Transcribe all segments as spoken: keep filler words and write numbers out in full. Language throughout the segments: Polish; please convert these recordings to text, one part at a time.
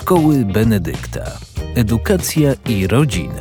Szkoły Benedykta. Edukacja i rodzina.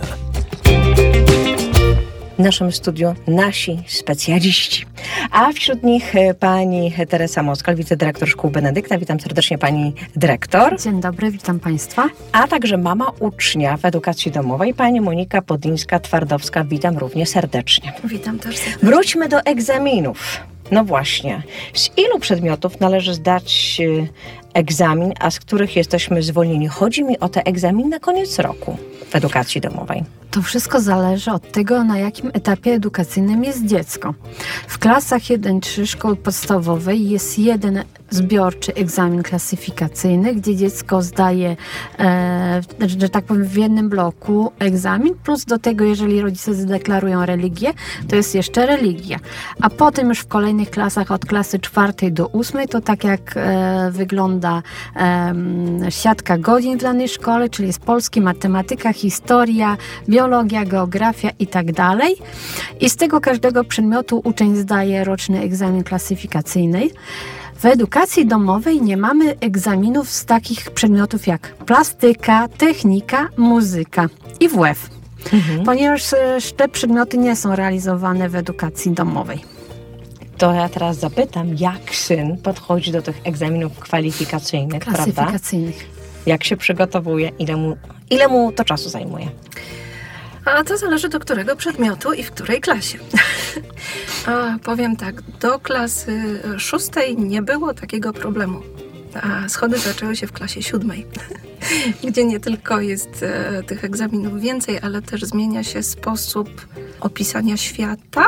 W naszym studiu nasi specjaliści, a wśród nich pani Teresa Moskal, wicedyrektor Szkół Benedykta. Witam serdecznie pani dyrektor. Dzień dobry, witam państwa. A także mama ucznia w edukacji domowej, pani Monika Podlińska-Twardowska. Witam również serdecznie. Witam też serdecznie. Wróćmy do egzaminów. No właśnie, z ilu przedmiotów należy zdać egzamin, a z których jesteśmy zwolnieni? Chodzi mi o te egzaminy na koniec roku w edukacji domowej. To wszystko zależy od tego, na jakim etapie edukacyjnym jest dziecko. W klasach jeden trzy szkoły podstawowej jest jeden zbiorczy egzamin klasyfikacyjny, gdzie dziecko zdaje, e, że tak powiem, w jednym bloku egzamin, plus do tego, jeżeli rodzice zadeklarują religię, to jest jeszcze religia. A potem już w kolejnych klasach od klasy czwartej do ósmej to tak jak e, wygląda e, siatka godzin w danej szkole, czyli jest polski, matematyka, historia, biologia, geografia i tak dalej. I z tego każdego przedmiotu uczeń zdaje roczny egzamin klasyfikacyjny. W edukacji domowej nie mamy egzaminów z takich przedmiotów jak plastyka, technika, muzyka i W F, mhm. ponieważ te przedmioty nie są realizowane w edukacji domowej. To ja teraz zapytam, jak syn podchodzi do tych egzaminów kwalifikacyjnych, Klasyfikacyjnych. prawda? Jak się przygotowuje, ile mu, ile mu to czasu zajmuje? A to zależy do którego przedmiotu i w której klasie. A powiem tak, do klasy szóstej nie było takiego problemu. A schody zaczęły się w klasie siódmej, gdzie nie tylko jest e, tych egzaminów więcej, ale też zmienia się sposób opisania świata.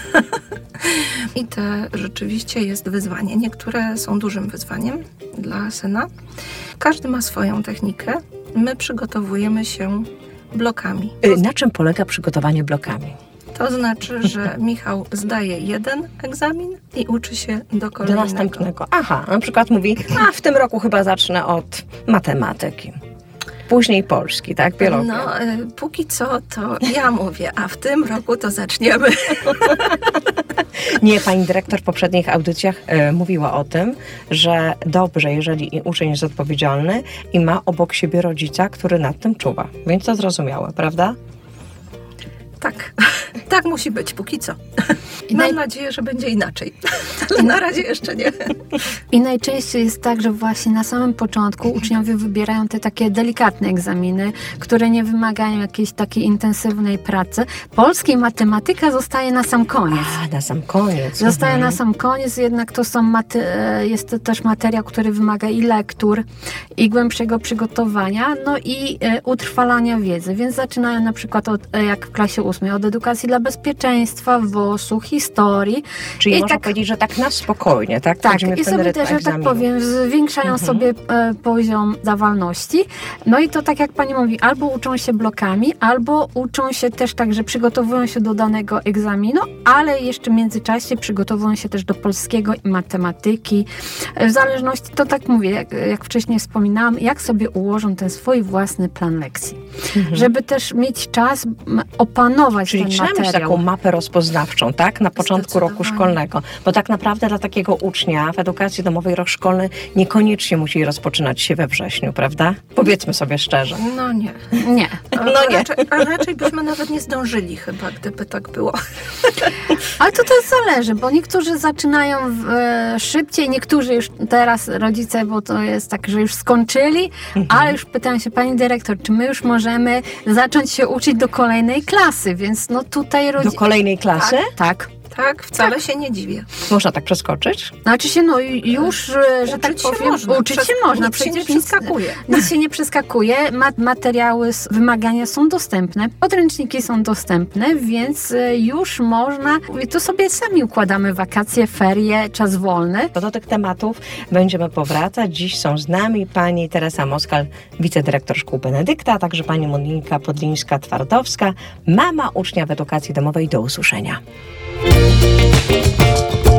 I to rzeczywiście jest wyzwanie. Niektóre są dużym wyzwaniem dla syna. Każdy ma swoją technikę. My przygotowujemy się blokami. Na czym polega przygotowanie blokami? To znaczy, że Michał zdaje jeden egzamin i uczy się do kolejnego. Do następnego. Aha, na przykład mówi, a w tym roku chyba zacznę od matematyki. Później polski, tak? Biologia. No, y, póki co to ja mówię, a w tym roku to zaczniemy. Nie, pani dyrektor w poprzednich audycjach e, mówiła o tym, że dobrze, jeżeli uczeń jest odpowiedzialny i ma obok siebie rodzica, który nad tym czuwa. Więc to zrozumiałe, prawda? Tak, tak musi być póki co. I Mam naj... nadzieję, że będzie inaczej, ale na razie jeszcze nie. I najczęściej jest tak, że właśnie na samym początku uczniowie wybierają te takie delikatne egzaminy, które nie wymagają jakiejś takiej intensywnej pracy. Polski i matematyka zostaje na sam koniec. A, na sam koniec. Zostaje mhm. na sam koniec, jednak to są maty- jest to też materiał, który wymaga i lektur, i głębszego przygotowania, no i e, utrwalania wiedzy. Więc zaczynają na przykład od, e, jak w klasie ósmej, od edukacji dla bezpieczeństwa, W O S-u, historii. Czyli I można tak, powiedzieć, że tak na spokojnie, tak? tak, Wchodzimy i w ten sobie rytm też, że tak egzaminu. powiem, zwiększają Mhm. sobie e, poziom zdawalności. No i to tak jak pani mówi, albo uczą się blokami, albo uczą się też tak, że przygotowują się do danego egzaminu, ale jeszcze w międzyczasie przygotowują się też do polskiego i matematyki. E, W zależności, to tak mówię, jak, jak wcześniej wspominałam, jak sobie ułożą ten swój własny plan lekcji. Mhm. Żeby też mieć czas m, opanować Czyli ten trzeba mieć materiał. taką mapę rozpoznawczą, tak? Na początku roku szkolnego. Bo tak naprawdę dla takiego ucznia w edukacji domowej rok szkolny niekoniecznie musi rozpoczynać się we wrześniu, prawda? Powiedzmy sobie szczerze. No nie. Nie. A, No nie. Raczej, a raczej byśmy nawet nie zdążyli chyba, gdyby tak było. Ale to też zależy, bo niektórzy zaczynają w, e, szybciej, niektórzy już teraz rodzice, bo to jest tak, że już skończyli, mhm. ale już pytają się, pani dyrektor, czy my już możemy zacząć się uczyć do kolejnej klasy, więc no tutaj... Rodzi- Do kolejnej klasy? Tak. Tak, wcale Tak. się nie dziwię. Można tak przeskoczyć? Znaczy się, no już, e, że Uczyć tak się powiem, można. uczyć Przez- się można. nic się nie Przecież nic, przeskakuje. nic się nie przeskakuje. Ma- materiały, s- wymagania są dostępne, podręczniki są dostępne, więc e, już można, i to sobie sami układamy wakacje, ferie, czas wolny. To do tych tematów będziemy powracać. Dziś są z nami pani Teresa Moskal, wicedyrektor Szkół Benedykta, a także pani Monika Podlińska-Twardowska, mama ucznia w edukacji domowej. Do usłyszenia.